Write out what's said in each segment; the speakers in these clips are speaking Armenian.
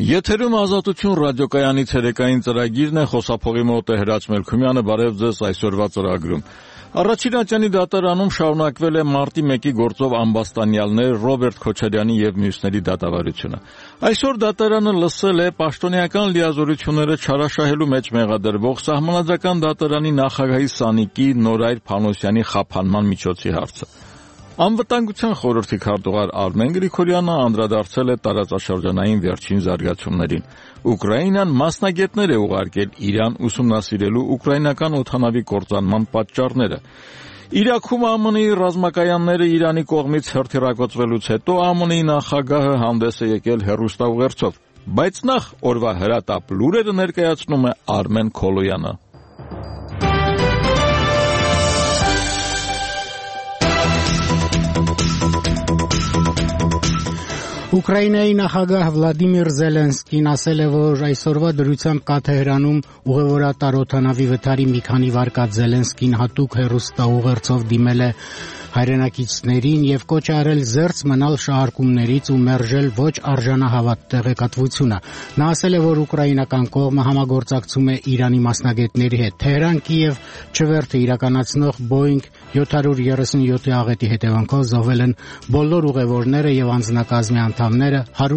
Եթերում Ազատություն ռադիոկայանի ցերեկային ծրագիրն է, խոսափողի մոտ է Հրաչ Մելքումյանը, բարև ձեզ այսօրվա ծրագրում։ Առաջին ատյանի դատարանում շարունակվել է մարտի 1-ի գործով ամբաստանյալներ Ռոբերտ Քոչարյանի եւ մյուսների դատավարությունը։ Այսօր դատարանը լսել է պաշտոնեական լիազորությունները չարաշահելու մեջ մեղադրվող Սահմանադրական դատարանի նախագահի Սանիկի Նորայր Փանոսյանի խափանման միջոցի հարցը։ Անվտանգության խորհրդի քարտուղար Արմեն Գրիգորյանը անդրադարձել է տարածաշրջանային վերջին զարգացումներին։ Ուկրաինան մասնագետներ է ուղարկել Իրան ուսումնասիրելու ուկրաինական օդանավի կործանման պատճառները։ Իրաքում ԱՄՆ-ի ռազմակայանները Իրանի կողմից հրթիռակոծվելուց հետո ԱՄՆ-ի նախագահը հանդես է եկել հեռուստաուղերձով։ Բայց նախ օրվա հրատապ լուրերը ներկայացնում է Արմեն Քոլոյանը։ Ուկրաինայի նախագահ Վլադիմիր Զելենսկին ասել է, որ այսօրվա դրությամբ կա Թեհրանում ուղևորատար օդանավի վթարի մի քանի վարկած Զելենսկին հատուկ հեռուստաուղերձով դիմել է հայրենակիցներին եւ կոչ արել զերծ մնալ շահարկումներից ու մերժել ոչ արժանահավատ տեղեկատվությունը։ Նա ասել է, որ ուկրաինական կողմը համագործակցում է Իրանի մասնագետների հետ։ Թեհրան-Կիև չվերթը իրականացնող Boeing 737-ի աղետի հետևանքով զոհվել են բոլոր ուղևորները եւ անձնակազմի անդամները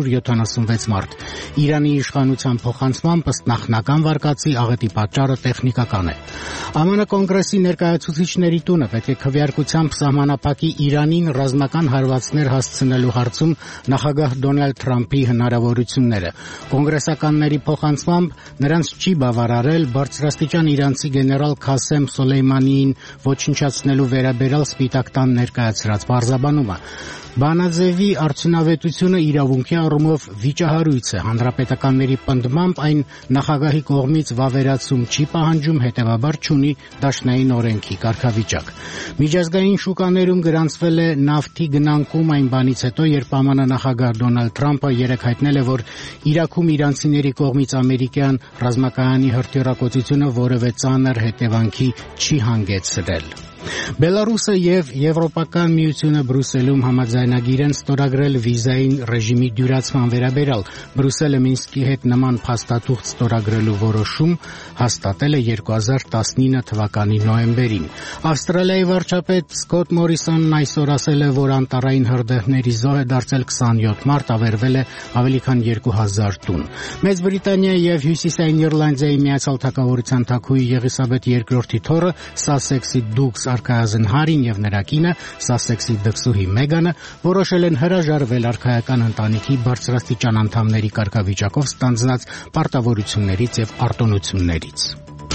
176 մարդ։ Իրանի իշխանության փոխանցմամբ ըստ նախնական վարկածի աղետի պատճառը տեխնիկական է։ ԱՄՆ կոնգրեսի ներկայացուցիչների տունը պետք է քվեարկությամբ սահմանափակի Իրանին ռազմական հարվածներ հասցնելու հարցում նախագահ Դոնալդ Թրամփի հնարավորությունները։ Կոնգրեսականների փոխանցմամբ նրանց չի բավարարել բարձրաստիճան իրանցի գեներալ Քասեմ Սոլեյմանիին ոչնչացնելու վերաբերյալ Սպիտակ տան ներկայացրած պարզաբանումը։ Բանաձևի արդյունավետությունը իրավունքի առումով վիճահարույց է։ Հանրապետականների պնդմամբ այն նախագահի կողմից վավերացում չի պահանջում, հետևաբար չունի դաշնային օրենքի կարգավիճակ։ Միջազգային շուկաներում գրանցվել է նավթի գնանկում այն բանից հետո, երբ ԱՄՆ նախագահ Դոնալդ Թրամփը երեկ հայտնել է, որ Իրաքում իրանցիների կողմից ամերիկյան ռազմակայանի հրթիռակոծությունը որևէ ծանր հետևանքի չի հանգեցրել։ Բելարուսը եւ Եվրոպական միությունը Բրյուսելում համաձայնագիր են ստորագրել վիզային ռեժիմի դյուրացման վերաբերյալ։ Բրյուսելը Մինսկի հետ նման փաստաթուղթ ստորագրելու որոշում հաստատել է 2019 թվականի նոյեմբերին։ Ավստրալիայի վարչապետ Սկոտ Մորիսոնն այսօր ասել է, որ անտառային հրդեհների զոհ է դարձել 27 մարդ, ավերվել է ավելի քան 2000 տուն։ Մեծ Բրիտանիայի եւ Հյուսիսային Իռլանդիայի Միացյալ Թագավորության թագուհի Եղիսաբեթ II-ի թոռը Սասեքսի դուքս արքայազն Հարին եւ նրա կինը Սասեքսի դքսուհի Մեգանը որոշել են հրաժարվել արքայական ընտանիքի բարձրաստիճան անդամների կարգավիճակով ստանձնած պարտավորություններից եւ արտոնություններից։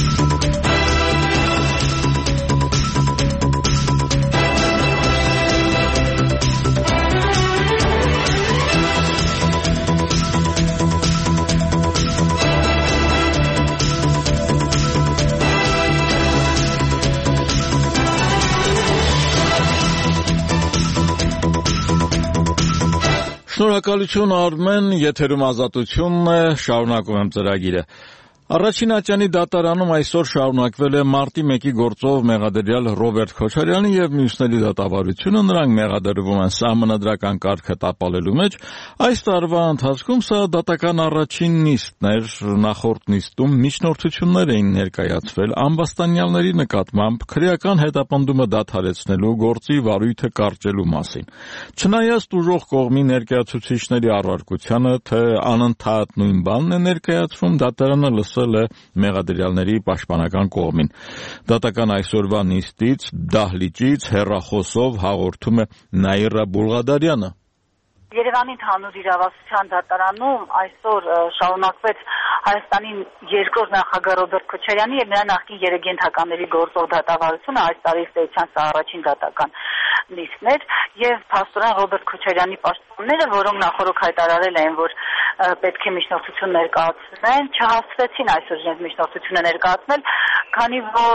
Շնորհակալություն Արմեն, եթերում Ազատությունն է, շարունակում եմ ծրագիրը։ Առաջին ատյանի դատարանում այսօր շարունակվել է մարտի 1-ի գործով մեղադրյալ Ռոբերտ Քոչարյանի եւ մյուսների դատավարությունը, նրանք մեղադրվում են սահմանադրական կարգը տապալելու մեջ։ Այս տարվա ընթացքում սա դատական առաջին նիստն էր, նախորդ նիստում միջնորդություններ էին ներկայացվել ամբաստանյալների նկատմամբ քրեական հետապնդումը դադարեցնելու գործի վարույթը կարճելու մասին։ Չնայած տուժող կողմի ներկայացուցիչների առարկությանը, թե անընդհատ նույն բանն է ներկայացվում, դատարանը լսել է մեղադրյալների պաշտպանական կողմին։ Դատական այսօրվա նիստից դահլիճից հեռախոսով հաղորդում է Նաիրա Բուլղադարյանը։ Երևանի ընդհանուր իրավասության դատարանում այսօր շարունակվեց Հայաստանի երկրորդ նախագահ Ռոբերտ Քոչարյանի եւ նրա նախկին երեգենթականների գործով դատավարությունը։ Այս տարի ստեյցյան սա առաջին դատական նիստն էր եւ փաստորեն Ռոբերտ Քոչարյանի պաշտպանները, որոնք նախորդ հայտարարել էին, որ պետք է միջնորդություն ներկայացնեն, չհասցրեցին այսօր իրենց միջնորդությունը ներկայացնել, քանի որ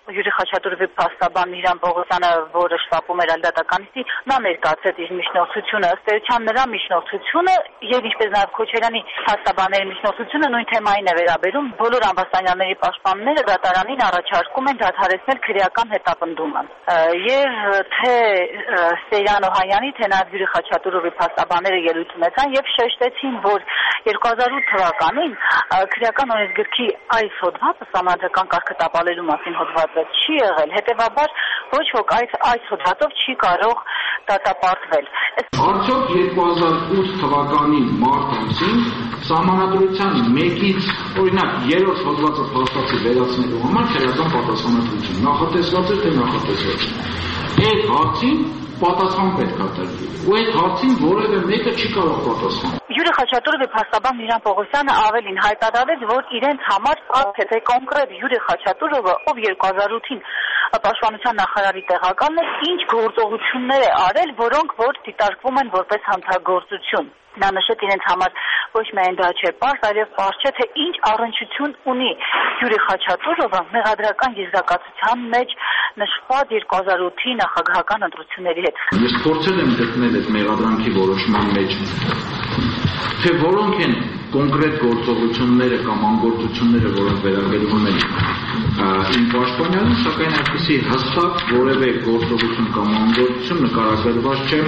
Յուրի Խաչատուրովի փաստաբան Միրան Պողոսյանը, որը շտապում էր ալդատականիստի, նա ներկայացրեց իր միջնորդությունը, ըստ էության նրա միջնորդությունը եւ ինչպես նաեւ Քոչարյանի փաստաբանների միջնորդությունը նույն թեմային է վերաբերում։ Բոլոր ամբաստանյանների պաշտպանները դատարանին առաջարկում են դադարեցնել քրեական հետապնդումը։ Եվ թե Սեյրան Օհանյանի, թե նաեւ Յուրի Խաչատուրովի փաստաբանները ելույթ ունեցան եւ շեշտեցին, որ 2008 թվականին քրեական օրենսգրքի այս հոդվածը սահմանադրական կարգը տապալելու մասին հոդվածը չի եղել, հետևաբար ոչ ոք այս հոդվածով չի կարող դատապարտվել։ Արդյոք 2008 թվականի մարտ ամսին սահմանադրության 1-ից օրինակ 3-րդ հոդվածը փաստացի վերացնելու համար քրեական պատասխանատվություն նախատեսված է թե նախատեսված չէ։ Այդ հարցին պատասխան պետք է տրվի։ Ու այդ հարցին որևէ մեկը չի կարող պատասխանել։ Յուրի Խաչատուրովի փաստաբան Միրան Պողոսյանը ավելին հայտարարեց, որ իրենց համար պատկետ է կոնկրետ Յուրի Խաչատուրովը, ով 2008-ին պաշտպանության նախարարի տեղականն էր, ինչ գործողություններ է արել, որոնք որ դիտարկվում են որպես հանցագործություն։ Նա նշեց իրենց համար ոչ միայն դա չէ պարզ, այլև պարզ չէ, թե ինչ առնչություն ունի Յուրի Խաչատուրովը մեղադրական եզրակացության մեջ նշված 2008-ի նախագահական ընտրությունների հետ։ Ես փորձել եմ գտնել այդ մեղադրանքի որոշման մեջ, թե որոնք են կոնկրետ գործողությունները կամ անգործությունները, որոնք վերաբերում են իմ պաշտպանյանին, սակայն այդպիսի հստակ որևէ գործողություն կամ անգործություն նկարագրված չէ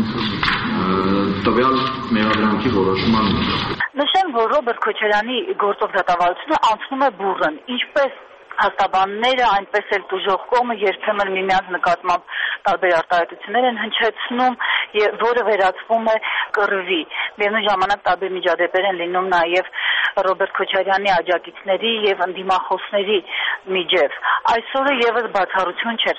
տվյալ մեղադրանքի որոշման մեջ։ Նշեմ, որ Ռոբերտ Քոչարյանի գործով դատավարությունը անցնում է բուռն, ինչպես հաստաբանները, այնպես էլ տուժող կողմը երբեմն միմյանց նկատմամբ տարբեր արտահայտություններ են հնչեցնում, որը վերածվում է կռվի։ Միևնույն ժամանակ տարբեր միջադեպեր են լինում նաև Ռոբերտ Քոչարյանի աջակիցների եւ ընդդիմախոսների միջև։ Այսօրը եւս բացառություն չէր։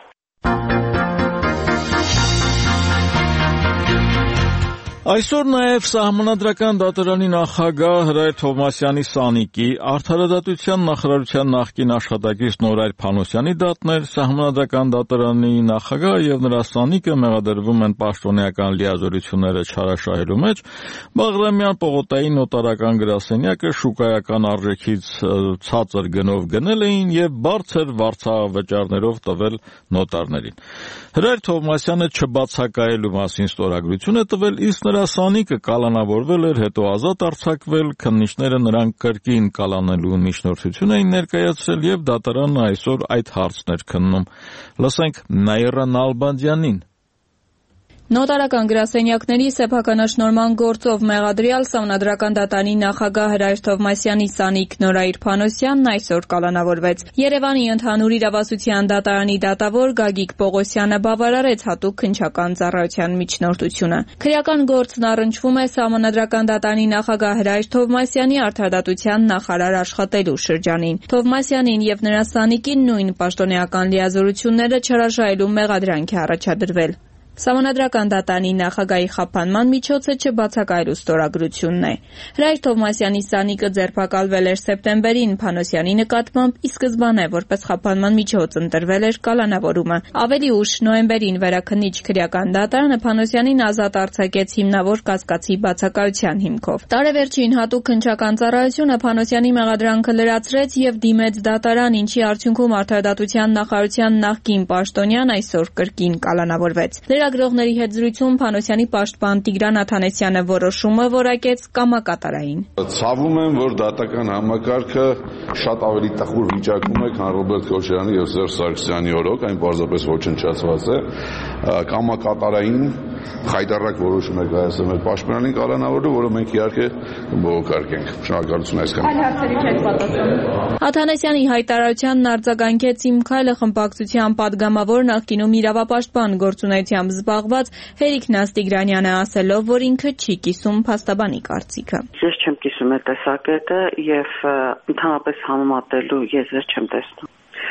Այսօր նաև Սահմանադրական դատարանի նախագահ Հրայր Թովմասյանի Սանիկի, Արդարադատության նախարարության նախկին աշխատակից Նորայր Փանոսյանի դատներ, Սահմանադրական դատարանի նախագահ եւ նրա Սանիկը մեղադրվում են պաշտոնեական լիազորությունները չարաշահելու մեջ, Բաղրամյան պողոտայի նոտարական գրասենյակը շուկայական արժեքից ցածր գնով գնել էին եւ բարձր վարձավճարներով տվել նոտարներին։ Հրայր Թովմասյանը չբացակայելու մասին ստորագրություն է տվել, իսկ նրա Սանիկը կալանավորվել էր, հետո ազատ արձակվել, քննիչները նրան կրկին կալանելու միջնորդություն էին ներկայացրել եւ դատարանն այսօր այդ հարցն էր քննում։ Լսենք Նաիրա Նալբանդյանին։ Նոտարական գրասենյակների սեփականաշնորհման գործով մեղադրյալ Սահմանադրական դատարանի նախագահ Հրայր Թովմասյանի Սանիկ Նորայր Փանոսյանն այսօր կալանավորվեց։ Երևանի ընդհանուր իրավասության դատարանի դատավոր Գագիկ Պողոսյանը բավարարեց հատուկ քննչական ծառայության միջնորդությունը։ Քրեական գործն առնչվում է Սահմանադրական դատարանի նախագահ Հրայր Թովմասյանի արդարադատության նախարար աշխատելու շրջանին։ Թովմասյանին եւ նրա Սանիկին նույն պաշտոնեական լիազորությունները չարաշահելու մեղադրանք է առաջադրվել։ Սահմանադրական դատարանի նախագահի խափանման միջոցը չբացակայելու ստորագրությունն է։ Հրայր Թովմասյանի Սանիկը ձերբակալվել էր սեպտեմբերին Փանոսյանի նկատմամբ, ի սկզբանե որպես խափանման միջոց ընտրվել էր կալանավորումը։ Ավելի ուշ նոյեմբերին վերաքննիչ քրեական դատարանը Փանոսյանին ազատ արձակեց հիմնավոր կասկածի բացակայության հիմքով։ Տարեվերջին հատուկ քննչական ծառայությունը Փանոսյանի մեղադրանքը լրացրեց եւ դիմեց դատարան, ինչի արդյունքում արդարադատության նախարարության նախկին պաշտոնյան այսօր կրկին կալանավորվեց։ Լրագրողների հետ զրույցում Փանոսյանի պաշտպան Տիգրան Աթանեսյանը որոշումը որակեց կամակատարային։ Ցավում եմ, որ դատական համակարգը շատ ավելի տխուր վիճակում է, քան Ռոբերտ Քոչարյանի եւ Սերժ Սարգսյանի օրոք, այն պարզապես ոչնչացված է, կամակատարային խայտառակ որոշում է կայացել մեր պաշտպանին կալանավորելու, որը մենք իհարկե բողոքարկենք։ Շնորհակալություն այսքան։ Այլ հարցերի չեք պատասխանում։ Աթանեսյանի հայտարարությանն արձագանքեց Իմ քայլը խմբակցության падգամավոր նախկինում իրավապաշտպան գործունեությամբ զբաղված Հերիկ Նաստիգրանյանը ասելով, որ ինքը չի կիսում փաստաբանի կարծիքը։ Ես չեմ կիսում այդ տեսակետը եւ ընդհանրապես համեմատելու եզր չեմ տեսնում։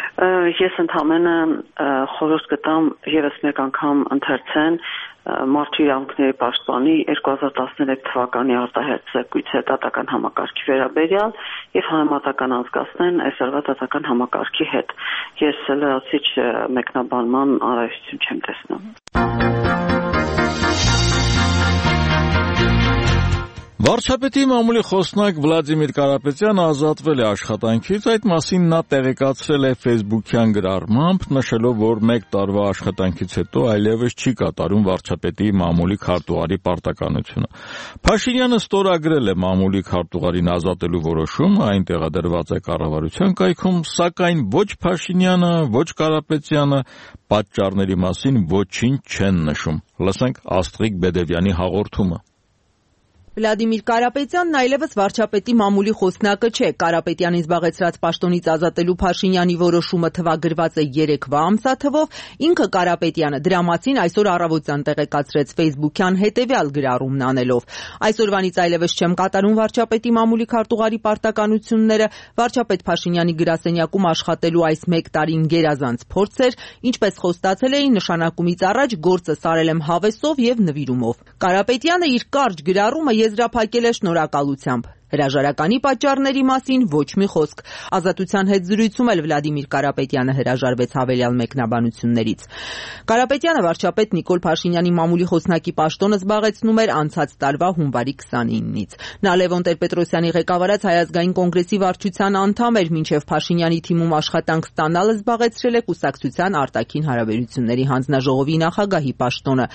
Ես ընդհանրապես խորհուրդ կտամ եւս մեկ անգամ ընթերցեն Մարդու իրավունքների պաշտպանի 2013 թվականի արտահայտ զեկույցը դատական համակարգի վերաբերյալ եւ համեմատական անցկացնեն այսօրվա դատական համակարգի հետ։ Ես լրացիչ մեկնաբանման անհրաժեշտություն չեմ տեսնում։ Վարչապետի մամուլի խոսնակ Վլադիմիր Կարապետյանը ազատվել է աշխատանքից, այդ մասին նա տեղեկացրել է Facebook-յան գրառմամբ, նշելով, որ 1 տարվա աշխատանքից հետո այլևս չի կատարում վարչապետի մամուլի քարտուղարի պարտականությունը։ Փաշինյանը ստորագրել է մամուլի քարտուղարին ազատելու որոշումը, այն տեղադրված է կառավարության կայքում, սակայն ոչ Փաշինյանը, ոչ Կարապետյանը պատճառների մասին ոչինչ չեն նշում։ Լսենք Աստղիկ Բեդևյանի հաղորդումը։ Վլադիմիր Կարապետյանն այլևս վարչապետի մամուլի խոսնակը չէ։ Կարապետյանին զբաղեցրած պաշտոնից ազատելու Փաշինյանի որոշումը թվագրված է 3-վա ամսաթվով, ինքը Կարապետյանը դրա մասին այսօր առավոտյան տեղեկացրեց Facebook-յան հետևյալ գրառումն անելով. Այսօրվանից այլևս չեմ կատարում վարչապետի մամուլի քարտուղարի պարտականությունները, վարչապետ Փաշինյանի գրասենյակում աշխատելու այս 1 տարին գերազանց փորձ էր, ինչպես խոստացել էի, նշանակումից առաջ գործը սարել եմ հավեսով եւ նվիրումով։ Կարապետյանը իր կարճ գրառումը եզրափակել է շնորհակալությամբ։ Հրաժարականի պատճառների մասին ոչ մի խոսք։ Ազատության հետ զրույցում էլ Վլադիմիր Կարապետյանը հրաժարվեց հավելյալ մեկնաբանություններից։ Կարապետյանը վարչապետ Նիկոլ Փաշինյանի մամուլի խոսնակի պաշտոնը զբաղեցնում էր անցած տարվա հունվարի 29-ից։ Նա Լևոն Տեր-Պետրոսյանի ղեկավարած Հայ ազգային կոնգրեսի վարչության անդամ էր, մինչև Փաշինյանի թիմում աշխատանք ստանալը զբաղեցրել է կուսակցության արտաքին հարաբերությունների հանձնաժողովի նախագահի պաշտոնը։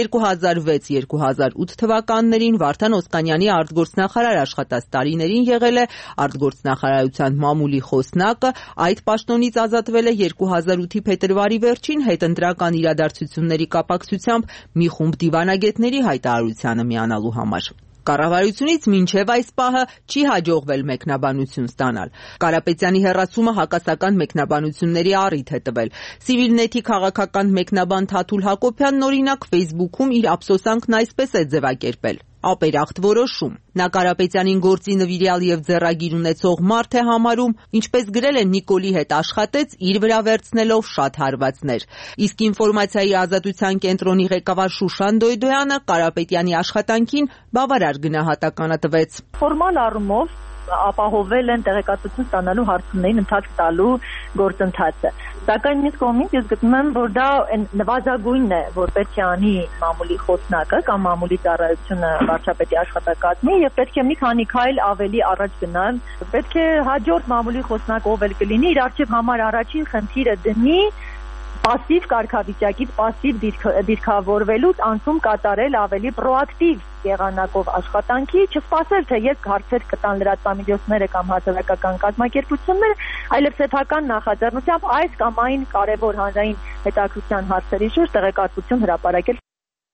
2006-2008 թվականներին Վարդան Օսկանյանի արտգործնախարար աշխատած տարիներին եղել է արտգործնախարարության մամուլի խոսնակը, այդ պաշտոնից ազատվել է 2008-ի փետրվարի վերջին հետընտրական իրադարձությունների կապակցությամբ մի խումբ դիվանագետների հայտարարությանը միանալու համար։ Կառավարությունից մինչև այս պահը չի հաջողվել մեկնաբանություն ստանալ։ Կարապետյանի հեռացումը հակասական մեկնաբանությունների առիթ է տվել։ Civilnet-ի քաղաքական մեկնաբան Թաթուլ Հակոբյանն օրինակ Facebook-ում իր ափսոսանքն այսպես է ձևակերպել. Ապերախտ որոշում։ Նա Կարապետյանին գործի նվիրյալ եւ ձեռագիր ունեցող մարդ է համարում, ինչպես գրել է Նիկոլի հետ աշխատեց, իր վրա վերցնելով շատ հարվածներ։ Իսկ ինֆորմացիայի ազատության կենտրոնի ղեկավար Շուշան Դոյդոյանը Կարապետյանի աշխատանքին բավարար գնահատականը տվեց։ Ֆորմալ առումով ապահովել են տեղեկատվություն ստանալու հարցումներին ընթացք տալու գործընթացը։ Սակայն մյուս կողմից ես գտնում եմ, որ դա նվազագույնն է, որ պետք է անի մամուլի խոսնակը կամ մամուլի ծառայությունը վարչապետի աշխատակազմի եւ պետք է մի քանի քայլ ավելի առաջ գնալ։ Պետք է հաջորդ մամուլի խոսնակ ով էլ կլինի, իր առջև համար առաջին խնդիրը դնի պասիվ կարգավիճակից պասիվ դիրքավորվելուց անցում կատարել ավելի պրոակտիվ եղանակով աշխատանքի, չսպասել թե ես հարցեր կտան լրատվամիջոցները կամ հասարակական կազմակերպությունները, այլև սեփական նախաձեռնությամբ այս կամ այն կարևոր հանրային հետաքրքրության հարցերի շուրջ տեղեկատվություն հրապարակել։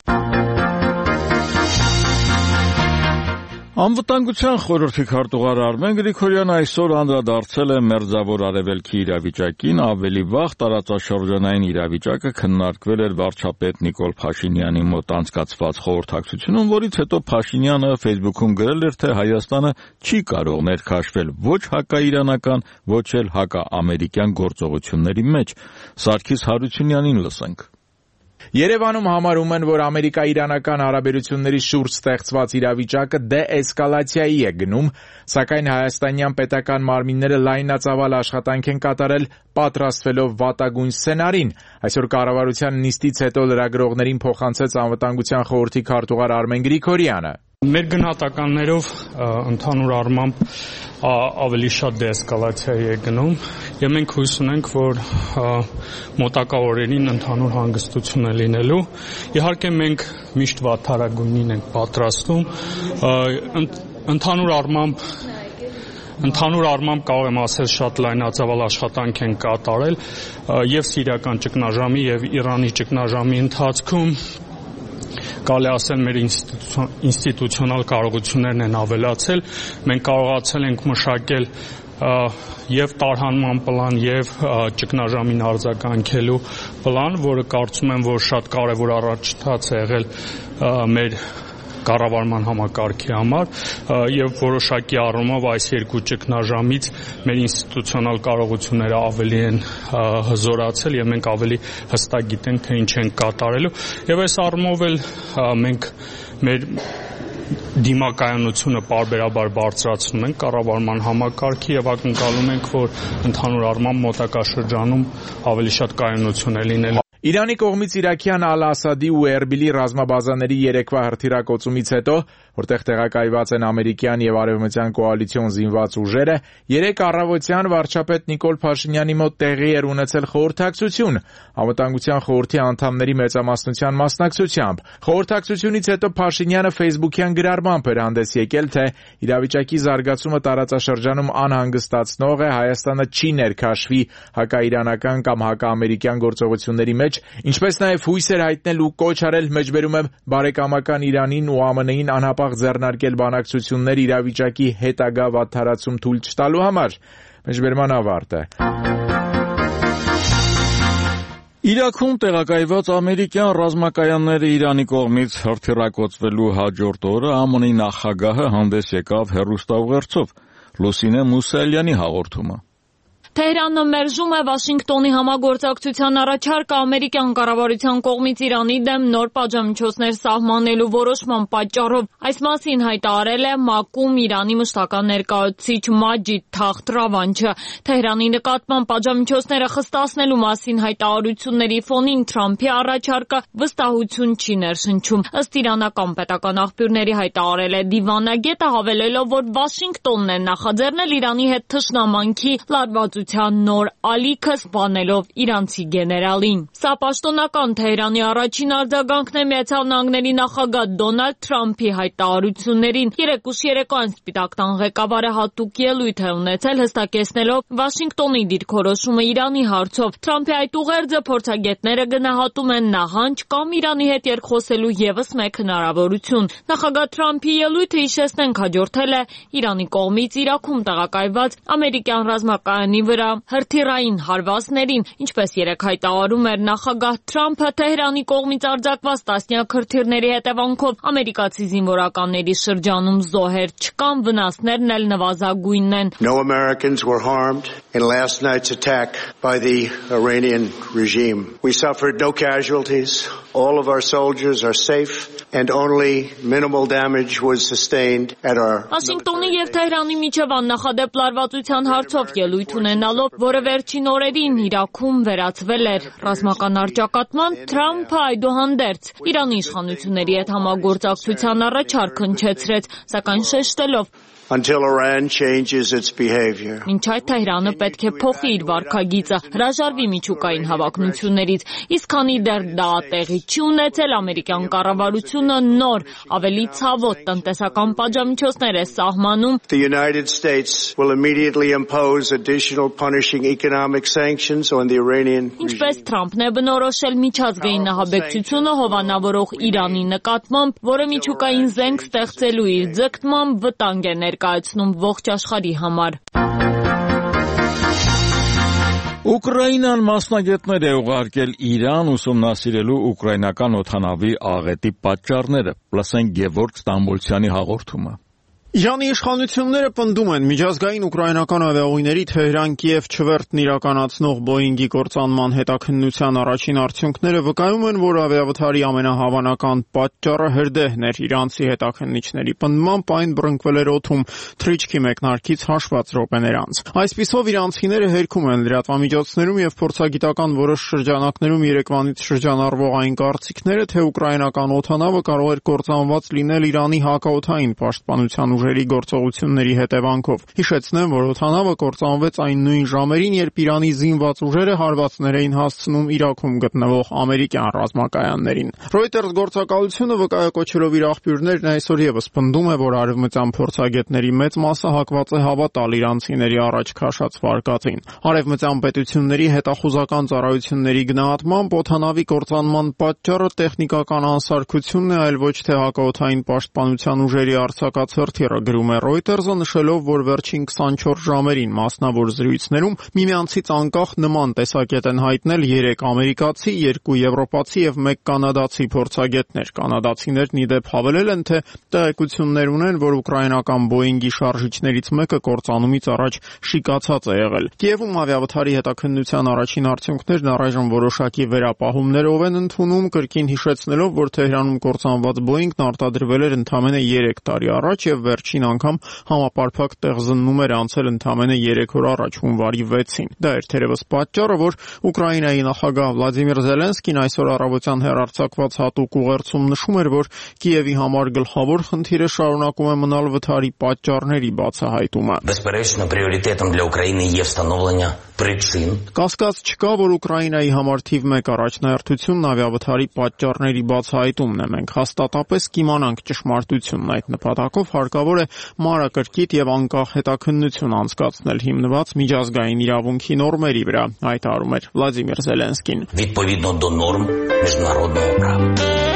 Անվտանգության խորհրդի քարտուղար Արմեն Գրիգորյանը այսօր անդրադարձել է Մերձավոր Արևելքի իրավիճակին, ավելի վաղ տարածաշրջանային իրավիճակը քննարկվել էր վարչապետ Նիկոլ Փաշինյանի մոտ անցկացված խորհրդակցությունում, որից հետո Փաշինյանը Facebook-ում գրել էր, թե Հայաստանը չի կարող ներքաշվել ոչ հակաիրանական, ոչ էլ հակաամերիկյան գործողությունների մեջ։ Սարգիս Հարությունյանին լսենք։ Երևանում համարում են, որ ամերիկա-իրանական հարաբերությունների շուրջ ստեղծված իրավիճակը դե-էսկալացիայի է գնում, սակայն հայաստանյան պետական մարմինները լայնածավալ աշխատանք են կատարել պատրաստվելով վատագույն սցենարին։ Այսօր կառավարության նիստից հետո լրագրողներին փոխանցեց Անվտանգության խորհրդի քարտուղար Արմեն Գրիգորյանը։ Մեր գնահատականներով ընդհանուր առմամբ ավելի շատ դեեսկալացիայի է գնում եւ մենք հույս ունենք, որ մոտակա օրերին ընդհանուր հանգստություն է լինելու։ Իհարկե մենք միշտ վատթարագույնին ենք պատրաստում, Ընդհանուր առմամբ կարող եմ ասել շատ լայնածավալ աշխատանք են կատարել եւ Սիրիական ճգնաժամի եւ Իրանի ճգնաժամի ընթացքում կարելի ասել մեր ինստիտուցիոնալ կարողություններն են ավելացել, մենք կարողացել ենք մշակել եւ տարհանման պլան եւ ճգնաժամին արձագանքելու պլան, որը կարծում եմ, որ շատ կարեւոր առաջընթաց է եղել մեր կառավարման համակարգի համար եւ որոշակի առումով այս երկու ճգնաժամից մեր ինստիտուցիոնալ կարողությունները ավելի են հզորացել եւ մենք ավելի հստակ գիտենք, թե ինչ են կատարելու եւ այս առումով էլ մենք մեր դիմակայունությունը պարբերաբար բարձրացնում ենք կառավարման համակարգի եւ ակնկալում ենք, որ ընդհանուր առմամբ մոտակա շրջանում ավելի շատ կայունություն է լինելու։ Իրանի կողմից իրաքյան Ալ-Ասադի ու Էրբիլի ռազմաբազաների երեկվա հրթիռակոծումից հետո, որտեղ տեղակայված են ամերիկյան եւ արևմտյան կոալիցիոն զինված ուժերը, 3 առավոտյան վարչապետ Նիկոլ Փաշինյանի մոտ տեղի էր ունեցել խորհրդակցություն Անվտանգության խորհրդի անդամների մեծամասնության մասնակցությամբ։ Խորհրդակցությունից հետո Փաշինյանը Facebook-յան գրառմամբ էր հանդես եկել, թե իրավիճակի զարգացումը տարածաշրջանում անհանգստացնող է, Հայաստանը չի ներքաշվի հակաիրանական կամ հակաամերիկյան գործողությունների մեջ, ինչպես նաև հույս էր հայտնել ու կոչ արել մեջբերում եմ բարեկամական Իրանին ու ԱՄՆ-ին անհապաղ ձեռնարկել բանակցություններ իրավիճակի հետագա վատթարացում թույլ չտալու համար։ Մեջբերման ավարտ է։ Իրաքում տեղակայված ամերիկյան ռազմակայանները Իրանի կողմից հրթիռակոծվելու հաջորդ օրը ԱՄՆ-ի նախագահը հանդես եկավ հեռուստաուղերձով։ Լուսինե Մուսալյանի հաղորդումը։ Թեհրանը մերժում է Վաշինգտոնի համագործակցության առաջարկը ամերիկյան կառավարության կողմից Իրանի դեմ նոր պատժամիջոցներ սահմանելու որոշման պատճառով։ Այս մասին հայտարարել է ՄԱԿ-ում Իրանի մշտական ներկայացուցիչ Մաջիդ Թախտ Ռավանչը։ Թեհրանի նկատմամբ պատժամիջոցները խստացնելու մասին հայտարարությունների ֆոնին Թրամփի առաջարկը վստահություն չի ներշնչում։ Ըստ իրանական պետական աղբյուրների հայտարարել է դիվանագետը, հավելելով, որ Վաշինգտոնն է նախաձեռնել Իրանի հետ թշնամանքի լարվածության նոր ալիքը սպանելով իրանցի գեներալին։ Սա պաշտոնական Թեհրանի առաջին արձագանքն է Միացյալ Նահանգների նախագահ Դոնալդ Թրամփի հայտարարություններին։ Երեկուշ երեկոյան Սպիտակ տան ղեկավարը հատուկ ելույթ է ունեցել, հստակեցնելով Վաշինգտոնի դիրքորոշումը Իրանի հարցով։ Թրամփի այդ ուղերձը փորձագետները գնահատում են նահանջ կամ Իրանի հետ երկխոսելու ևս մեկ հնարավորություն։ Նախագահ Թրամփի ելույթը, հիշեցնենք, հաջորդել է Իրանի կողմից Իրաքում տեղակայված ամերիկյան ռազմակայանի վրա հրթիռային հարվածներին, ինչպես երեկ հայտարարում էր նախագահ Թրամփը, Թեհրանի կողմից արձակված տասնյակ հրթիռների հետևանքով ամերիկացի զինվորականների շրջանում զոհեր չկան, վնասներն էլ նվազագույնն են։ No Americans were harmed in last night's attack by the Iranian regime. We suffered no casualties. All of our soldiers are safe and only minimal damage was sustained at our Վաշինգտոնի եւ Թեհրանի միջև աննախադեպ լարվածության հարցով ելույթ ունենալով, որը վերջին օրերին Իրաքում վերածվել էր ռազմական առճակատման, Թրամփը այդուհանդերձ Իրանի իշխանությունների հետ համագործակցության առաջարկ հնչեցրեց, սակայն շեշտելով until Iran changes its behavior. Մինչ այդ Թեհրանը պետք է փոխի իր վարքագիծը, հրաժարվի միջուկային հավակնություններից, իսկ քանի դեռ դա տեղի չի ունեցել, ամերիկյան կառավարությունը նոր, ավելի ցավոտ տնտեսական պատժամիջոցներ է սահմանում։ The United States will immediately impose additional punishing economic sanctions on the Iranian regime. Ինչպես Թրամփն է բնորոշել միջազգային ահաբեկչությունը հովանավորող Իրանի նկատմամբ, որը միջուկային զենք ստեղծելու իր ձգտմամբ վտանգ է կայացնում ողջ աշխարհի համար։ Ուկրաինան մասնագետներ է ուղարկել Իրան ուսումնասիրելու ուկրաինական օդանավի աղետի պատճառները։ Լսենք Գևորգ Ստամբոլցյանի հաղորդումը։ Իրանի իշխանությունները պնդում են միջազգային ուկրաինական ավիաուղիների Թեհրան-Կիև չվերթն իրականացնող Բոինգի կործանման հետաքննության առաջին արդյունքները վկայում են, որ ավիավթարի ամենահավանական պատճառը հրդեհն էր իրանցի հետաքննիչների պնդմամբ այն բռնկվել էր օդում թռիչքի մեկնարկից հաշված րոպեներ անց։ Այսպիսով իրանցիները հերքում են լրատվամիջոցներում եւ փորձագիտական որոշ շրջանակներում Երևանից շրջանառվող այն կարծիքները, թե ուկրաինական օդանավը կարող էր կործանված լինել Իրանի հակաօդային պաշտպանության ուժերի գործողությունների հետևանքով։ Հիշեցնեմ, որ օդանավը կործանվեց այն նույն ժամերին, երբ Իրանի զինված ուժերը հարվածներ էին հասցնում Իրաքում գտնվող ամերիկյան ռազմակայաններին։ Reuters գործակալությունը վկայակոչելով իր աղբյուրներն այսօր եւս պնդում է, որ արևմտյան փորձագետների մեծ մասը հակված է հավատալ իրանցիների առաջ քաշած վարկածին։ Արևմտյան պետությունների հետախուզական ծառայությունների գնահատմամբ օդանավի կործանման պատճառը տեխնիկական անսարքությունն է, այլ ոչ թե հակաօդային պաշտպանության ուժերի արձակած հրթիռը, գրում է Reuters-ը, նշելով, որ վերջին 24 ժամերին մասնավոր զրույցներում միմյանցից անկախ նման տեսակետ են հայտնել 3 ամերիկացի, 2 եվրոպացի եւ 1 կանադացի փորձագետներ։ Կանադացիներն ի դեպ հավելել են, թե տեղեկություններ ունեն, որ ուկրաինական Boeing-ի շարժիչներից մեկը կործանումից առաջ շիկացած է եղել։ Կիևում ավիավթարի հետաքննության առաջին արդյունքներն առայժմ որոշակի վերապահումներով են ընդունում, կրկին հիշեցնելով, որ Թեհրանում կործանված Boeing-ն արտադրվել էր ընդամենը 3 տարի առաջ եւ վերջին անգամ համապարփակ տեղզննում էր անցել ընդամենը 3 օր առաջ հունվարի 6-ին։ Դա էր թերևս պատճառը, որ Ուկրաինայի նախագահ Վլադիմիր Զելենսկին այսօր առավոտյան հեռարձակված հատուկ ուղերձում նշում էր, որ Կիևի համար գլխավոր խնդիրը շարունակում է մնալ վթարի պատճառների բացահայտումը։ Безперечно, пріоритетом для України є встановлення причин. Կասկած չկա, որ Ուկրաինայի համար թիվ 1 առաջնահերթությունն ավիավթարի պատճառների բացահայտումն է։ Մենք հաստատապես կիմանանք ճշմարտությունն այդ նպատակով հարկավոր է մանրակրկիտ եւ անկախ հետաքննություն անցկացնել հիմնված միջազգային իրավունքի նորմերի վրա, հայտարարում էր Վլադիմիր Զելենսկին։ Відповідно до норм міжнародного права.